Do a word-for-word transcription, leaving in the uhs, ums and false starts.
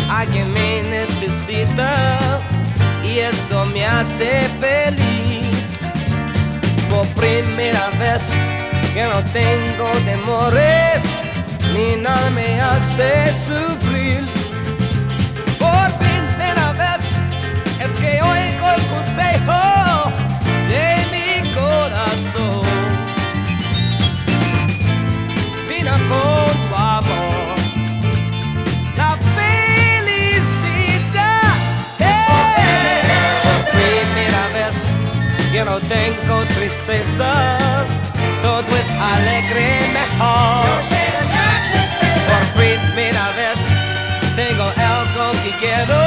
alguien me necesita y eso me hace feliz. Por primera vez que no tengo temores, ni nada me hace sufrir. Por primera vez es que oigo el consejo de mi corazón. Vino con tu amor la felicidad. Hey. Por primera vez yo no tengo tristeza, todo es alegre mejor. Por primera vez tengo algo que quiero